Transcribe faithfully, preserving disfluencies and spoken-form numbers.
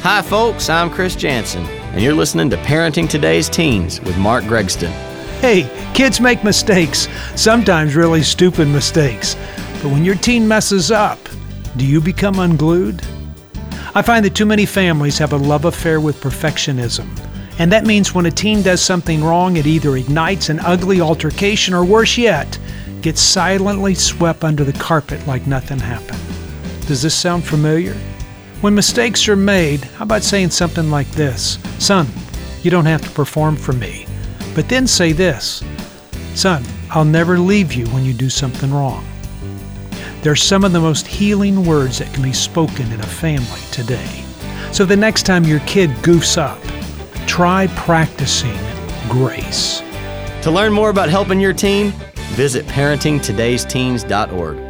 Hi, folks. I'm Chris Jansen, and you're listening to Parenting Today's Teens with Mark Gregston. Hey, kids make mistakes, sometimes really stupid mistakes. But when your teen messes up, do you become unglued? I find that too many families have a love affair with perfectionism. And that means when a teen does something wrong, it either ignites an ugly altercation or, worse yet, gets silently swept under the carpet like nothing happened. Does this sound familiar? When mistakes are made, how about saying something like this? Son, you don't have to perform for me. But then say this, son, I'll never leave you when you do something wrong. They're some of the most healing words that can be spoken in a family today. So the next time your kid goofs up, try practicing grace. To learn more about helping your teen, visit parenting todays teens dot org.